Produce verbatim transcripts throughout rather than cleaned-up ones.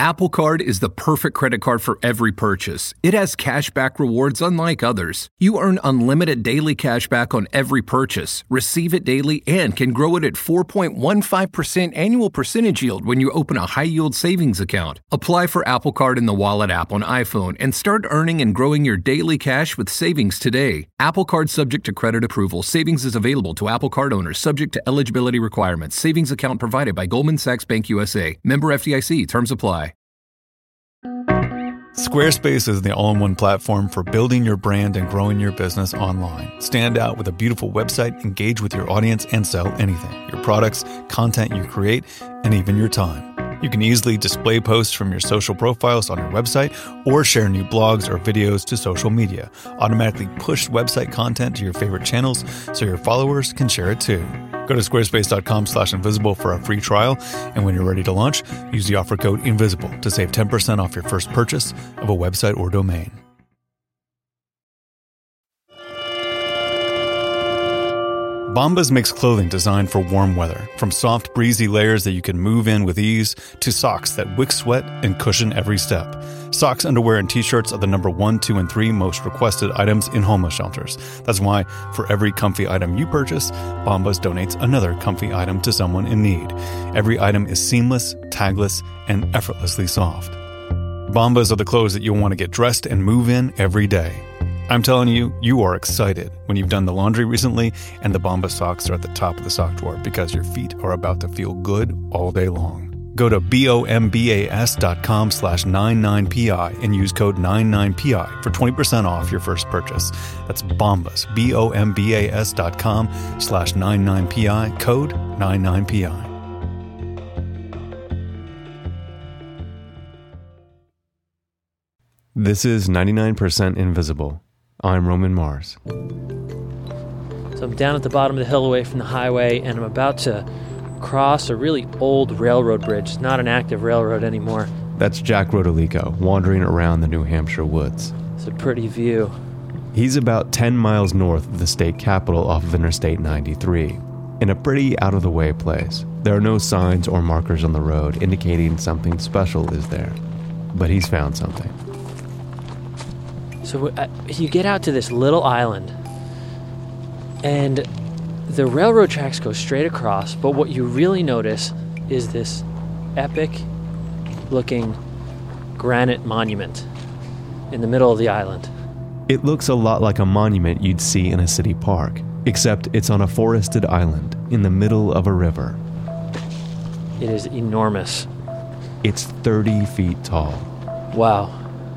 Apple Card is the perfect credit card for every purchase. It has cashback rewards unlike others. You earn unlimited daily cashback on every purchase, receive it daily, and can grow it at four point one five percent annual percentage yield when you open a high-yield savings account. Apply for Apple Card in the Wallet app on iPhone and start earning and growing your daily cash with savings today. Apple Card subject to credit approval. Savings is available to Apple Card owners subject to eligibility requirements. Savings account provided by Goldman Sachs Bank U S A. Member F D I C. Terms apply. Squarespace is the all-in-one platform for building your brand and growing your business online. Stand out with a beautiful website, engage with your audience, and sell anything. Your products, content you create, and even your time. You can easily display posts from your social profiles on your website or share new blogs or videos to social media. Automatically push website content to your favorite channels so your followers can share it too. Go to squarespace.com slash invisible for a free trial, and when you're ready to launch, use the offer code INVISIBLE to save ten percent off your first purchase of a website or domain. Bombas makes clothing designed for warm weather, from soft, breezy layers that you can move in with ease to socks that wick sweat and cushion every step. Socks, underwear, and t-shirts are the number one, two, and three most requested items in homeless shelters. That's why for every comfy item you purchase, Bombas donates another comfy item to someone in need. Every item is seamless, tagless, and effortlessly soft. Bombas are the clothes that you'll want to get dressed and move in every day. I'm telling you, you are excited when you've done the laundry recently and the Bombas socks are at the top of the sock drawer because your feet are about to feel good all day long. Go to bombas dot com slash ninety-nine P I and use code ninety-nine P I for twenty percent off your first purchase. That's Bombas, B O M B A S dot com slash ninety-nine P I, code ninety-nine P I. This is ninety-nine percent Invisible. I'm Roman Mars. So I'm down at the bottom of the hill away from the highway, and I'm about to cross a really old railroad bridge. It's not an active railroad anymore. That's Jack Rodolico, wandering around the New Hampshire woods. It's a pretty view. He's about ten miles north of the state capital off of Interstate ninety-three, in a pretty out-of-the-way place. There are no signs or markers on the road indicating something special is there, but he's found something. So uh, you get out to this little island, and the railroad tracks go straight across, but what you really notice is this epic-looking granite monument in the middle of the island. It looks a lot like a monument you'd see in a city park, except it's on a forested island in the middle of a river. It is enormous. It's thirty feet tall. Wow.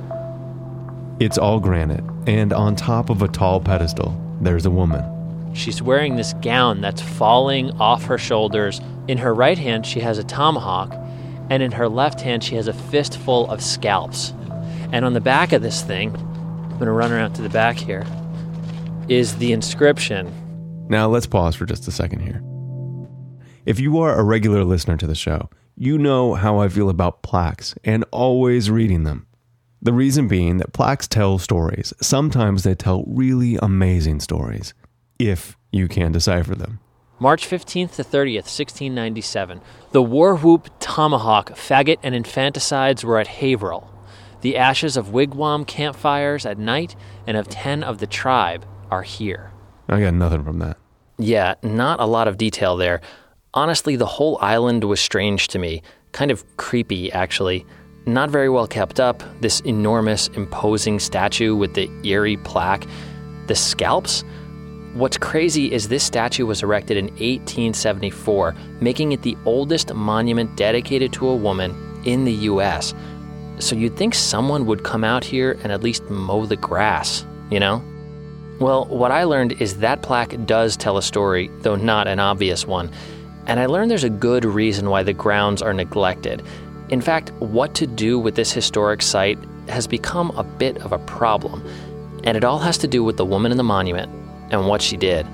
It's all granite, and on top of a tall pedestal, there's a woman. She's wearing this gown that's falling off her shoulders. In her right hand, she has a tomahawk, and in her left hand, she has a fistful of scalps. And on the back of this thing, I'm going to run around to the back here, is the inscription. Now let's pause for just a second here. If you are a regular listener to the show, you know how I feel about plaques and always reading them. The reason being that plaques tell stories. Sometimes they tell really amazing stories, if you can decipher them. March fifteenth to thirtieth, sixteen ninety-seven. The war whoop, tomahawk, faggot, and infanticides were at Haverhill. The ashes of wigwam campfires at night and of ten of the tribe are here. I got nothing from that. Yeah, not a lot of detail there. Honestly, the whole island was strange to me. Kind of creepy, actually. Not very well kept up. This enormous, imposing statue with the eerie plaque. The scalps? What's crazy is this statue was erected in eighteen seventy-four, making it the oldest monument dedicated to a woman in the U S. So you'd think someone would come out here and at least mow the grass, you know? Well, what I learned is that plaque does tell a story, though not an obvious one. And I learned there's a good reason why the grounds are neglected. In fact, what to do with this historic site has become a bit of a problem. And it all has to do with the woman in the monument and what she did.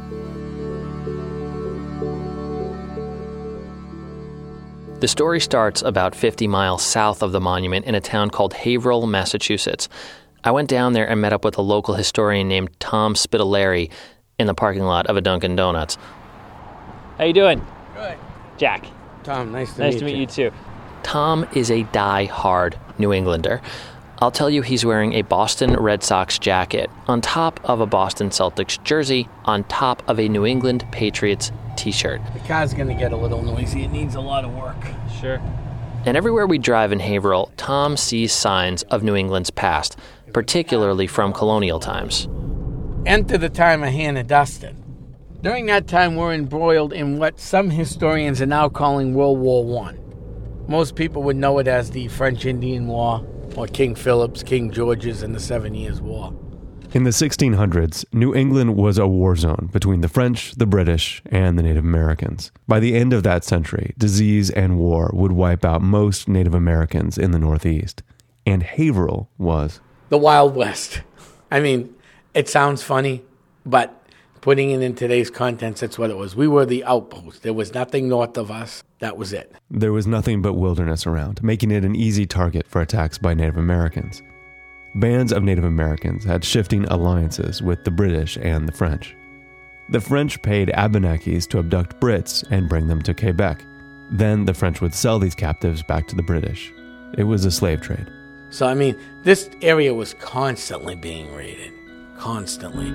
The story starts about fifty miles south of the monument in a town called Haverhill, Massachusetts. I went down there and met up with a local historian named Tom Spitaleri in the parking lot of a Dunkin' Donuts. How you doing? Good. Jack. Tom, nice to nice meet you. Nice to meet you too. Tom is a die-hard New Englander. I'll tell you, he's wearing a Boston Red Sox jacket on top of a Boston Celtics jersey on top of a New England Patriots t-shirt. The car's going to get a little noisy. It needs a lot of work. Sure. And everywhere we drive in Haverhill, Tom sees signs of New England's past, particularly from colonial times. Enter the time of Hannah Duston. During that time, we're embroiled in what some historians are now calling World War One. Most people would know it as the French Indian War, or King Philip's, King George's, and the Seven Years' War. In the sixteen hundreds, New England was a war zone between the French, the British, and the Native Americans. By the end of that century, disease and war would wipe out most Native Americans in the Northeast. And Haverhill was the Wild West. I mean, it sounds funny, but putting it in today's context, that's what it was. We were the outpost. There was nothing north of us. That was it. There was nothing but wilderness around, making it an easy target for attacks by Native Americans. Bands of Native Americans had shifting alliances with the British and the French. The French paid Abenakis to abduct Brits and bring them to Quebec. Then the French would sell these captives back to the British. It was a slave trade. So, I mean, this area was constantly being raided. Constantly.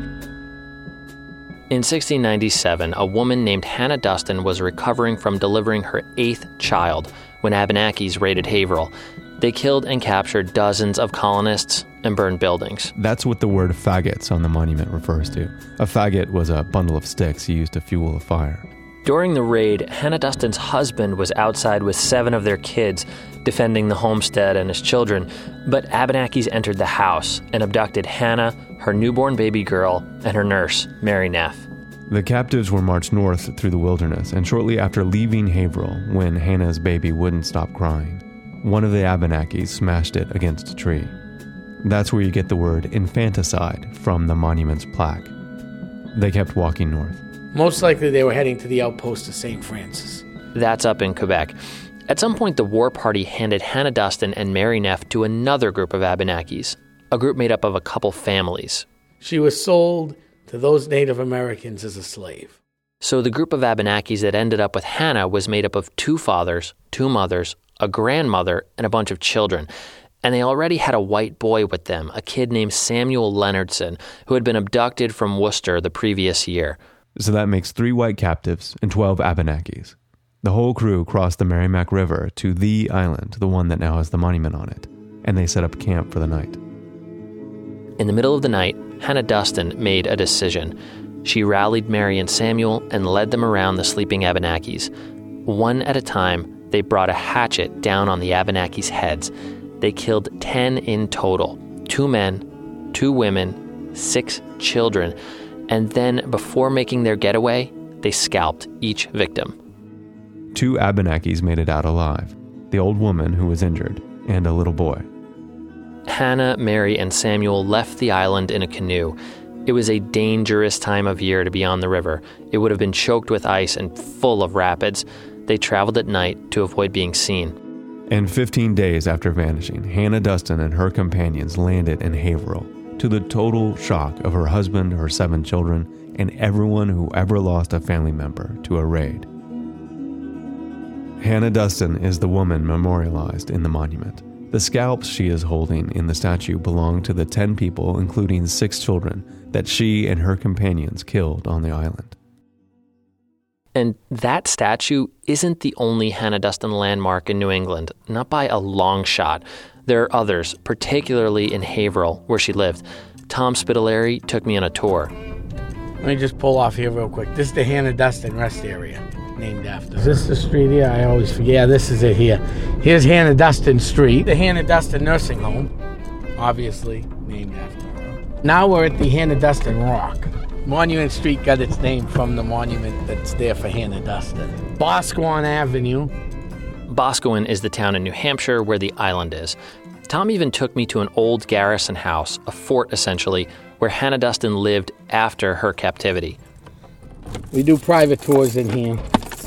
In sixteen ninety-seven, a woman named Hannah Duston was recovering from delivering her eighth child when Abenakis raided Haverhill. They killed and captured dozens of colonists and burned buildings. That's what the word faggots on the monument refers to. A faggot was a bundle of sticks used to fuel a fire. During the raid, Hannah Duston's husband was outside with seven of their kids, defending the homestead and his children, but Abenakis entered the house and abducted Hannah, her newborn baby girl, and her nurse, Mary Neff. The captives were marched north through the wilderness, and shortly after leaving Haverhill, when Hannah's baby wouldn't stop crying, one of the Abenakis smashed it against a tree. That's where you get the word infanticide from the monument's plaque. They kept walking north. Most likely they were heading to the outpost of Saint Francis. That's up in Quebec. At some point, the war party handed Hannah Duston and Mary Neff to another group of Abenakis, a group made up of a couple families. She was sold to those Native Americans as a slave. So the group of Abenakis that ended up with Hannah was made up of two fathers, two mothers, a grandmother, and a bunch of children. And they already had a white boy with them, a kid named Samuel Leonardson, who had been abducted from Worcester the previous year. So that makes three white captives and twelve Abenakis. The whole crew crossed the Merrimack River to the island, the one that now has the monument on it, and they set up camp for the night. In the middle of the night, Hannah Duston made a decision. She rallied Mary and Samuel and led them around the sleeping Abenakis. One at a time, they brought a hatchet down on the Abenakis' heads. They killed ten in total, two men, two women, six children, and then, before making their getaway, they scalped each victim. Two Abenakis made it out alive, the old woman who was injured, and a little boy. Hannah, Mary, and Samuel left the island in a canoe. It was a dangerous time of year to be on the river. It would have been choked with ice and full of rapids. They traveled at night to avoid being seen. And fifteen days after vanishing, Hannah Duston and her companions landed in Haverhill, to the total shock of her husband, her seven children, and everyone who ever lost a family member to a raid. Hannah Duston is the woman memorialized in the monument. The scalps she is holding in the statue belong to the ten people, including six children, that she and her companions killed on the island. And that statue isn't the only Hannah Duston landmark in New England, not by a long shot. There are others, particularly in Haverhill, where she lived. Tom Spitaleri took me on a tour. Let me just pull off here real quick. This is the Hannah Duston rest area, named after. Is this the street here? I always forget. Yeah, this is it here. Here's Hannah Duston Street, the Hannah Duston Nursing Home, obviously named after her. Now we're at the Hannah Duston Rock. Monument Street got its name from the monument that's there for Hannah Duston. Boscawen Avenue. Boscawen is the town in New Hampshire where the island is. Tom even took me to an old garrison house, a fort essentially, where Hannah Duston lived after her captivity. We do private tours in here.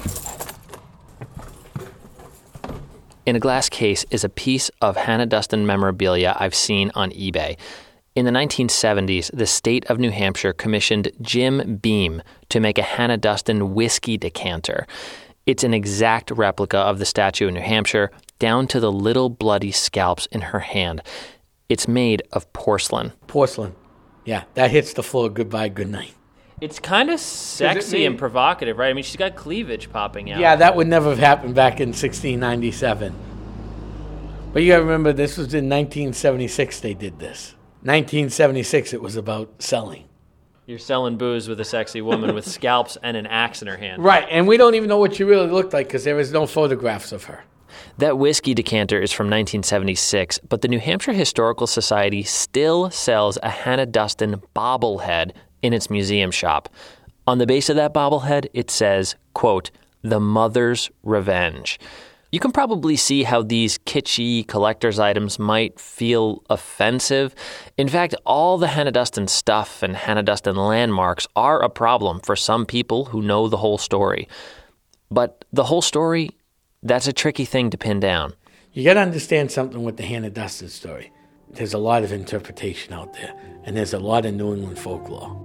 In a glass case is a piece of Hannah Duston memorabilia I've seen on eBay. In the nineteen seventies, the state of New Hampshire commissioned Jim Beam to make a Hannah Duston whiskey decanter. It's an exact replica of the statue in New Hampshire. down to the little bloody scalps in her hand. It's made of porcelain. Porcelain. Yeah, that hits the floor. Goodbye, good night. It's kind of sexy and provocative, right? I mean, she's got cleavage popping out. Yeah, that would never have happened back in sixteen ninety-seven. But you got to remember, this was in nineteen seventy-six they did this. nineteen seventy-six, it was about selling. You're selling booze with a sexy woman with scalps and an axe in her hand. Right, and we don't even know what she really looked like because there is no photographs of her. That whiskey decanter is from nineteen seventy-six, but the New Hampshire Historical Society still sells a Hannah Duston bobblehead in its museum shop. On the base of that bobblehead, it says, quote, "The Mother's Revenge." You can probably see how these kitschy collector's items might feel offensive. In fact, all the Hannah Duston stuff and Hannah Duston landmarks are a problem for some people who know the whole story. But the whole story, that's a tricky thing to pin down. You got to understand something with the Hannah Duston story. There's a lot of interpretation out there, and there's a lot of New England folklore.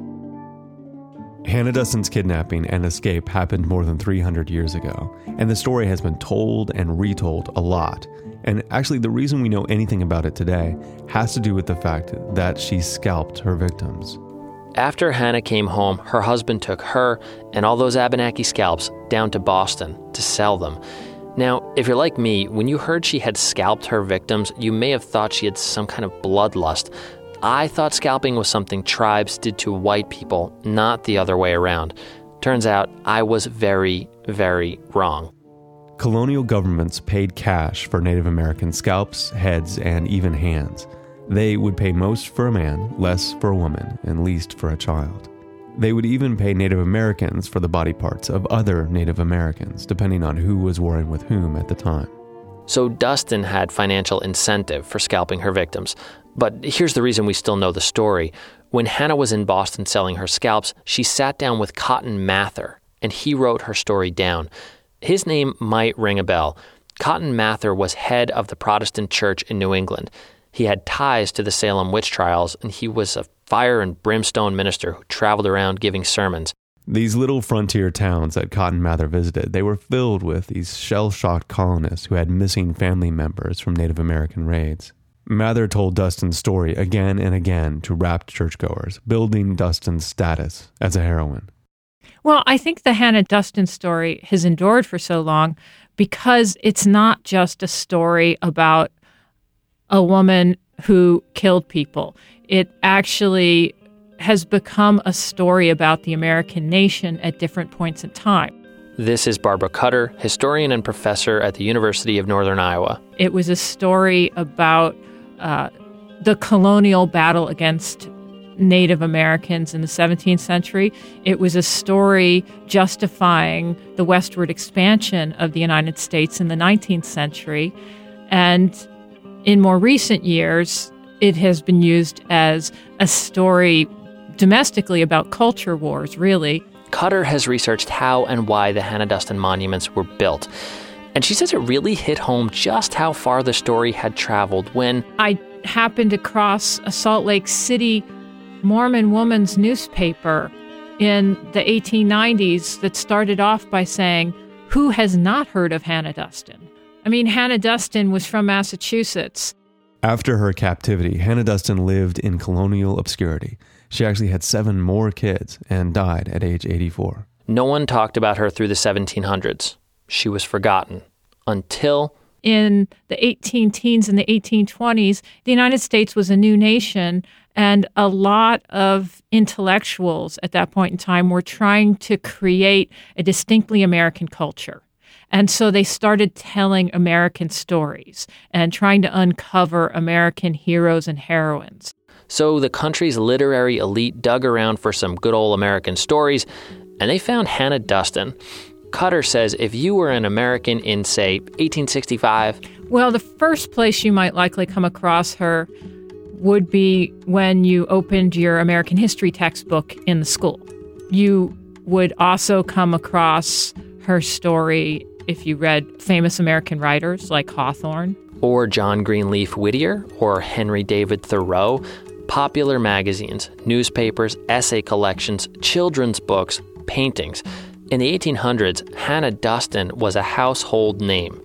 Hannah Duston's kidnapping and escape happened more than three hundred years ago, and the story has been told and retold a lot. And actually, the reason we know anything about it today has to do with the fact that she scalped her victims. After Hannah came home, her husband took her and all those Abenaki scalps down to Boston to sell them. Now, if you're like me, when you heard she had scalped her victims, you may have thought she had some kind of bloodlust. I thought scalping was something tribes did to white people, not the other way around. Turns out I was very, very wrong. Colonial governments paid cash for Native American scalps, heads, and even hands. They would pay most for a man, less for a woman, and least for a child. They would even pay Native Americans for the body parts of other Native Americans, depending on who was warring with whom at the time. So Duston had financial incentive for scalping her victims. But here's the reason we still know the story. When Hannah was in Boston selling her scalps, she sat down with Cotton Mather, and he wrote her story down. His name might ring a bell. Cotton Mather was head of the Protestant church in New England. He had ties to the Salem witch trials, and he was a fire and brimstone minister who traveled around giving sermons. These little frontier towns that Cotton Mather visited, they were filled with these shell-shocked colonists who had missing family members from Native American raids. Mather told Duston's story again and again to rapt churchgoers, building Duston's status as a heroine. Well, I think the Hannah Duston story has endured for so long because it's not just a story about a woman who killed people. It actually has become a story about the American nation at different points in time. This is Barbara Cutter, historian and professor at the University of Northern Iowa. It was a story about uh, the colonial battle against Native Americans in the seventeenth century. It was a story justifying the westward expansion of the United States in the nineteenth century. And in more recent years, it has been used as a story domestically about culture wars, really. Cutter has researched how and why the Hannah Duston monuments were built. And she says it really hit home just how far the story had traveled when I happened across a Salt Lake City Mormon woman's newspaper in the eighteen nineties that started off by saying, "Who has not heard of Hannah Duston?" I mean, Hannah Duston was from Massachusetts. After her captivity, Hannah Duston lived in colonial obscurity. She actually had seven more kids and died at age eighty-four. No one talked about her through the seventeen hundreds. She was forgotten until... In the eighteen teens and the eighteen twenties, the United States was a new nation, and a lot of intellectuals at that point in time were trying to create a distinctly American culture. And so they started telling American stories and trying to uncover American heroes and heroines. So the country's literary elite dug around for some good old American stories, and they found Hannah Duston. Cutter says if you were an American in, say, eighteen sixty-five... Well, the first place you might likely come across her would be when you opened your American history textbook in the school. You would also come across her story if you read famous American writers like Hawthorne. Or John Greenleaf Whittier, or Henry David Thoreau. Popular magazines, newspapers, essay collections, children's books, paintings. In the eighteen hundreds, Hannah Duston was a household name.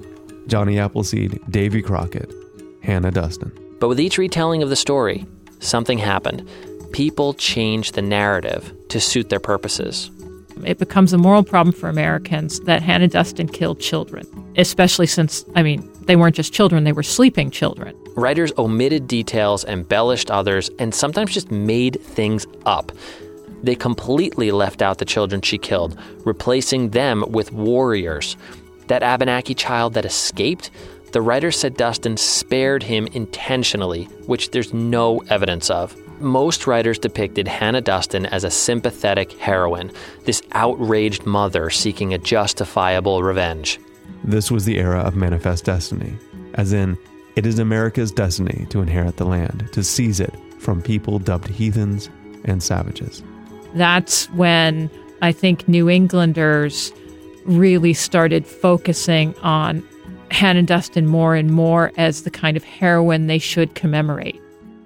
Johnny Appleseed, Davy Crockett, Hannah Duston. But with each retelling of the story, something happened. People changed the narrative to suit their purposes. It becomes a moral problem for Americans that Hannah Duston killed children, especially since, I mean, they weren't just children, they were sleeping children. Writers omitted details, embellished others, and sometimes just made things up. They completely left out the children she killed, replacing them with warriors. That Abenaki child that escaped, the writer said Duston spared him intentionally, which there's no evidence of. Most writers depicted Hannah Duston as a sympathetic heroine, this outraged mother seeking a justifiable revenge. This was the era of manifest destiny, as in, it is America's destiny to inherit the land, to seize it from people dubbed heathens and savages. That's when I think New Englanders really started focusing on Hannah Duston more and more as the kind of heroine they should commemorate.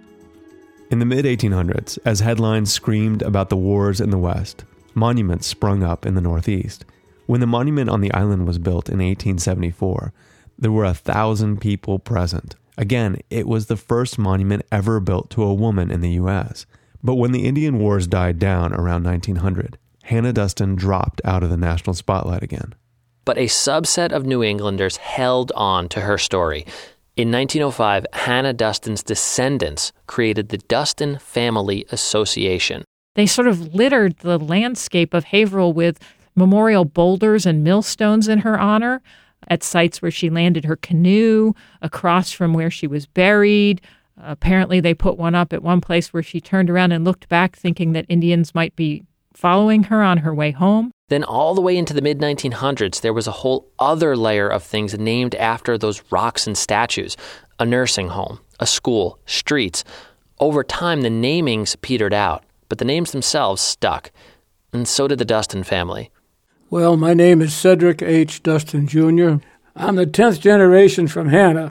In the mid eighteen hundreds, as headlines screamed about the wars in the West, monuments sprung up in the Northeast. When the monument on the island was built in eighteen seventy-four, there were a thousand people present. Again, it was the first monument ever built to a woman in the U S. But when the Indian Wars died down around nineteen hundred, Hannah Duston dropped out of the national spotlight again. But a subset of New Englanders held on to her story. In nineteen oh five, Hannah Duston's descendants created the Duston Family Association. They sort of littered the landscape of Haverhill with memorial boulders and millstones in her honor at sites where she landed her canoe, across from where she was buried. Uh, apparently, they put one up at one place where she turned around and looked back thinking that Indians might be following her on her way home. Then all the way into the mid nineteen hundreds, there was a whole other layer of things named after those rocks and statues. A nursing home, a school, streets. Over time, the namings petered out, but the names themselves stuck. And so did the Duston family. Well, my name is Cedric H. Duston, Junior I'm the tenth generation from Hannah.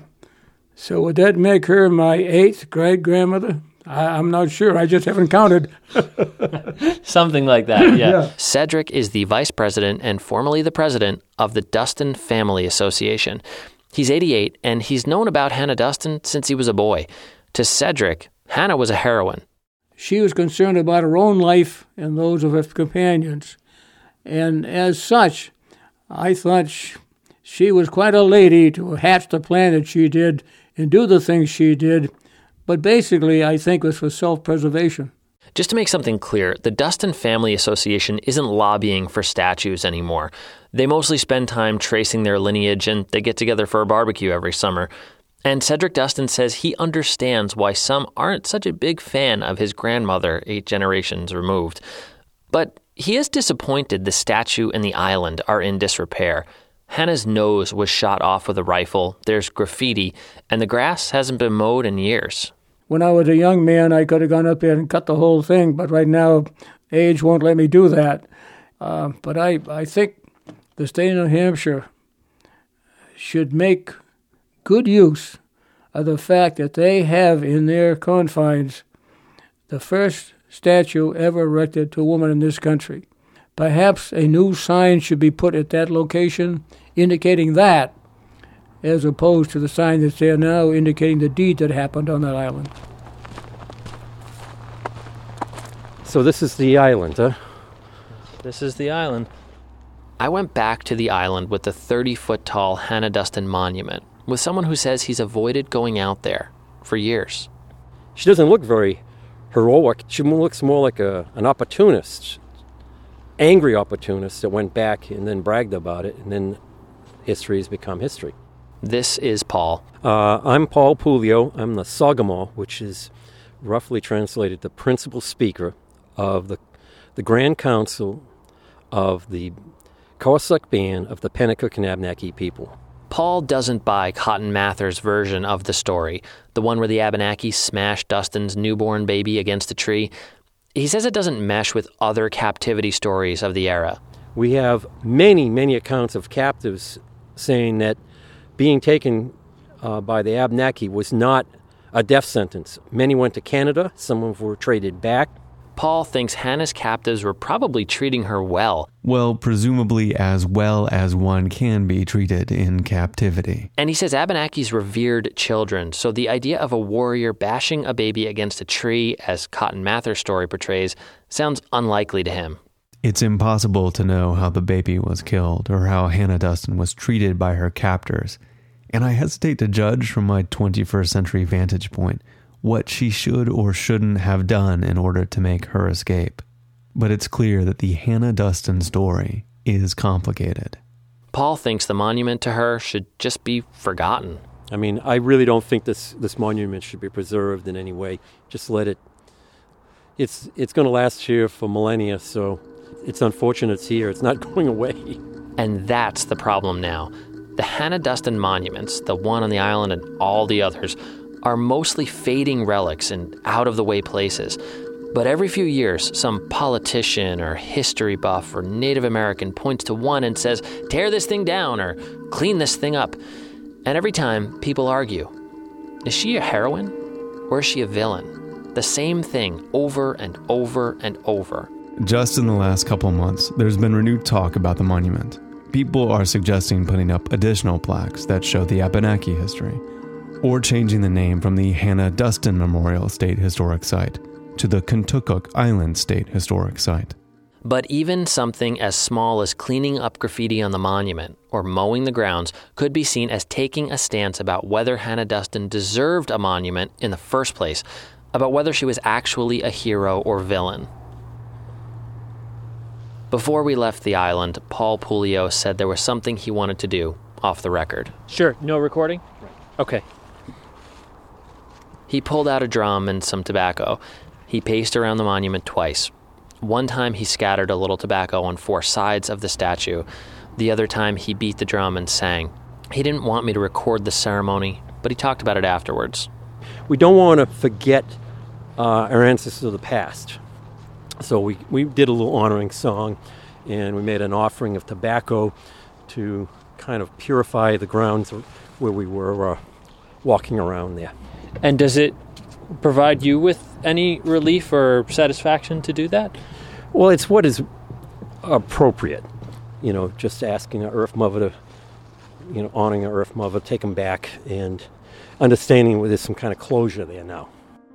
So would that make her my eighth great-grandmother? I, I'm not sure. I just haven't counted. Something like that, yeah. Yeah. Cedric is the vice president and formerly the president of the Duston Family Association. He's eighty-eight, and he's known about Hannah Duston since he was a boy. To Cedric, Hannah was a heroine. She was concerned about her own life and those of her companions. And as such, I thought she, she was quite a lady to hatch the plan that she did and do the things she did. But basically, I think it was for self-preservation. Just to make something clear, the Duston Family Association isn't lobbying for statues anymore. They mostly spend time tracing their lineage, and they get together for a barbecue every summer. And Cedric Duston says he understands why some aren't such a big fan of his grandmother eight generations removed. But he is disappointed the statue and the island are in disrepair. Hannah's nose was shot off with a rifle, there's graffiti, and the grass hasn't been mowed in years. When I was a young man, I could have gone up there and cut the whole thing, but right now, age won't let me do that. Uh, but I, I think the state of New Hampshire should make good use of the fact that they have in their confines the first statue ever erected to a woman in this country. Perhaps a new sign should be put at that location indicating that, as opposed to the sign that's there now indicating the deed that happened on that island. So this is the island, huh? This is the island. I went back to the island with the thirty-foot-tall Hannah Duston monument, with someone who says he's avoided going out there for years. She doesn't look very heroic. She looks more like a, an opportunist, angry opportunist that went back and then bragged about it, and then history has become history. This is Paul. Uh, I'm Paul Pulio. I'm the Sagamore, which is roughly translated the principal speaker of the the Grand Council of the Cossack Band of the Pennacook and Abenaki people. Paul doesn't buy Cotton Mather's version of the story, the one where the Abenaki smashed Duston's newborn baby against a tree. He says it doesn't mesh with other captivity stories of the era. We have many, many accounts of captives saying that being taken uh, by the Abenaki was not a death sentence. Many went to Canada. Some of them were traded back. Paul thinks Hannah's captives were probably treating her well. Well, presumably as well as one can be treated in captivity. And he says Abenakis revered children, so the idea of a warrior bashing a baby against a tree, as Cotton Mather's story portrays, sounds unlikely to him. It's impossible to know how the baby was killed or how Hannah Duston was treated by her captors, and I hesitate to judge from my twenty-first century vantage point what she should or shouldn't have done in order to make her escape. But it's clear that the Hannah Duston story is complicated. Paul thinks the monument to her should just be forgotten. I mean, I really don't think this, this monument should be preserved in any way. Just let it... It's, it's going to last here for millennia, so it's unfortunate it's here. It's not going away. And that's the problem now. The Hannah Duston monuments, the one on the island and all the others, are mostly fading relics in out-of-the-way places. But every few years, some politician or history buff or Native American points to one and says, tear this thing down or clean this thing up. And every time, people argue. Is she a heroine or is she a villain? The same thing over and over and over. Just in the last couple months, there's been renewed talk about the monument. People are suggesting putting up additional plaques that show the Abenaki history, or changing the name from the Hannah Duston Memorial State Historic Site to the Contoocook Island State Historic Site. But even something as small as cleaning up graffiti on the monument or mowing the grounds could be seen as taking a stance about whether Hannah Duston deserved a monument in the first place, about whether she was actually a hero or villain. Before we left the island, Paul Puleo said there was something he wanted to do off the record. Sure, no recording? Right. Okay. He pulled out a drum and some tobacco. He paced around the monument twice. One time he scattered a little tobacco on four sides of the statue. The other time he beat the drum and sang. He didn't want me to record the ceremony, but he talked about it afterwards. We don't want to forget uh, our ancestors of the past. So we, we did a little honoring song, and we made an offering of tobacco to kind of purify the grounds where we were uh, walking around there. And does it provide you with any relief or satisfaction to do that? Well, it's what is appropriate. You know, just asking our Earth Mother to, you know, honoring our Earth Mother, take them back, and understanding there's some kind of closure there now.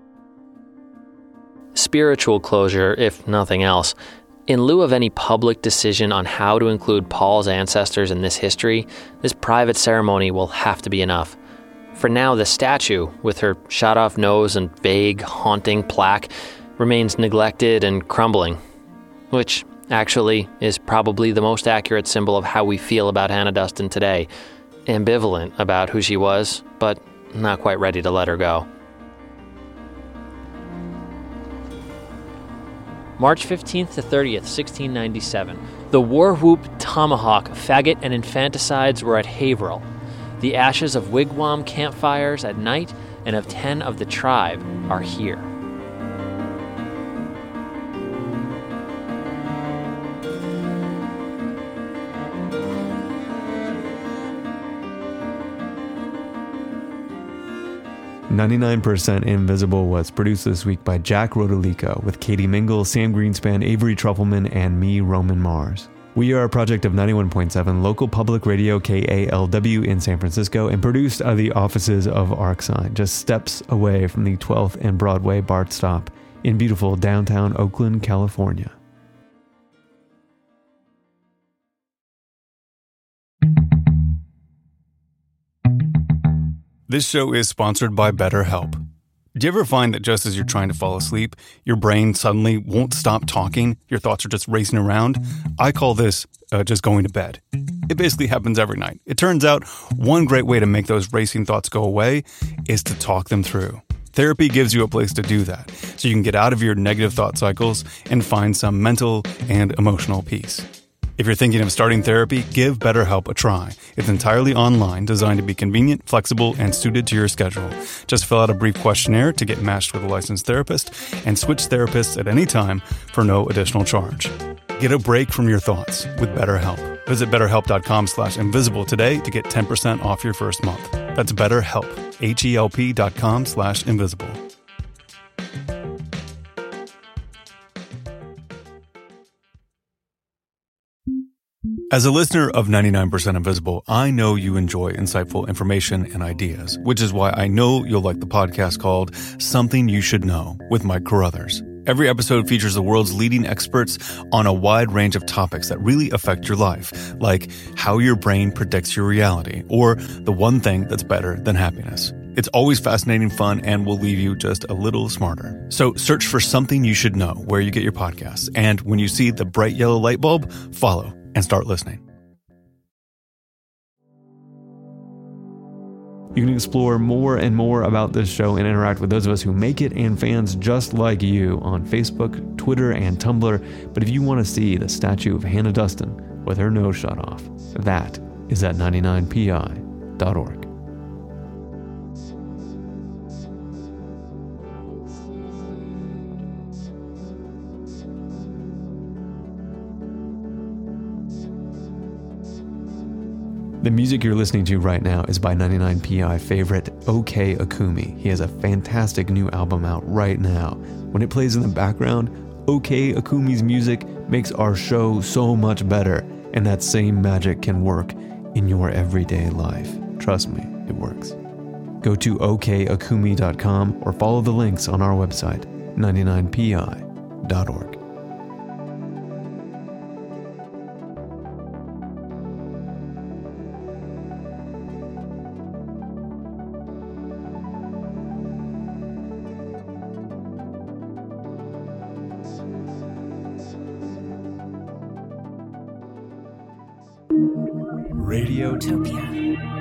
Spiritual closure, if nothing else. In lieu of any public decision on how to include Paul's ancestors in this history, this private ceremony will have to be enough. For now, the statue, with her shot-off nose and vague, haunting plaque, remains neglected and crumbling, which actually is probably the most accurate symbol of how we feel about Hannah Duston today. Ambivalent about who she was, but not quite ready to let her go. March fifteenth to thirtieth, sixteen ninety-seven. The war whoop, tomahawk, faggot, and infanticides were at Haverhill. The ashes of wigwam campfires at night and of ten of the tribe are here. ninety-nine percent Invisible was produced this week by Jack Rodolico with Katie Mingle, Sam Greenspan, Avery Trufelman, and me, Roman Mars. We are a project of ninety-one point seven local public radio K A L W in San Francisco and produced out of the offices of ArcSign, just steps away from the twelfth and Broadway BART stop in beautiful downtown Oakland, California. This show is sponsored by BetterHelp. Do you ever find that just as you're trying to fall asleep, your brain suddenly won't stop talking? Your thoughts are just racing around? I call this uh, just going to bed. It basically happens every night. It turns out one great way to make those racing thoughts go away is to talk them through. Therapy gives you a place to do that, so you can get out of your negative thought cycles and find some mental and emotional peace. If you're thinking of starting therapy, give BetterHelp a try. It's entirely online, designed to be convenient, flexible, and suited to your schedule. Just fill out a brief questionnaire to get matched with a licensed therapist and switch therapists at any time for no additional charge. Get a break from your thoughts with BetterHelp. Visit betterhelp.com slash invisible today to get ten percent off your first month. That's BetterHelp, H-E-L-P dot com slash invisible. As a listener of ninety-nine percent Invisible, I know you enjoy insightful information and ideas, which is why I know you'll like the podcast called Something You Should Know with Mike Carruthers. Every episode features the world's leading experts on a wide range of topics that really affect your life, like how your brain predicts your reality, or the one thing that's better than happiness. It's always fascinating, fun, and will leave you just a little smarter. So search for Something You Should Know where you get your podcasts. And when you see the bright yellow light bulb, follow and start listening. You can explore more and more about this show and interact with those of us who make it and fans just like you on Facebook, Twitter, and Tumblr. But if you want to see the statue of Hannah Duston with her nose shot off, that is at ninety-nine P I dot org. The music you're listening to right now is by ninety-nine P I favorite OK Akumi. He has a fantastic new album out right now. When it plays in the background, OK Akumi's music makes our show so much better, and that same magic can work in your everyday life. Trust me, it works. Go to O K Akumi dot com or follow the links on our website, ninety-nine P I dot org. Radiotopia.